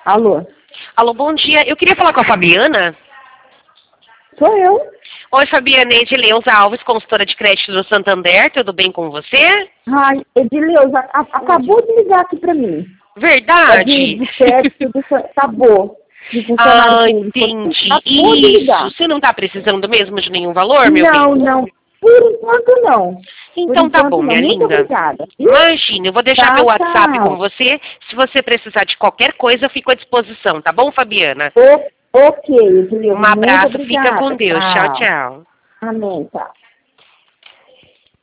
Alô? Alô, bom dia. Eu queria falar com a Fabiana. Sou eu. Oi, Fabiana, Edileuza Alves, consultora de crédito do Santander. Tudo bem com você? Ai, Edileuza, acabou de ligar aqui pra mim. Verdade? De crédito acabou. De funcionário público. Entendi. Acabou de ligar. Isso. Você não está precisando mesmo de nenhum valor, meu bem? Não. Por enquanto, não. Então tá bom, minha Muito linda. obrigada. Imagina, eu vou deixar Tá, meu WhatsApp tchau. com você. Se você precisar de qualquer coisa, eu fico à disposição, tá bom, Fabiana? Ok, Edileuza. Um abraço, Muito obrigada. fica com Deus. Tchau, tchau. Amém, tchau.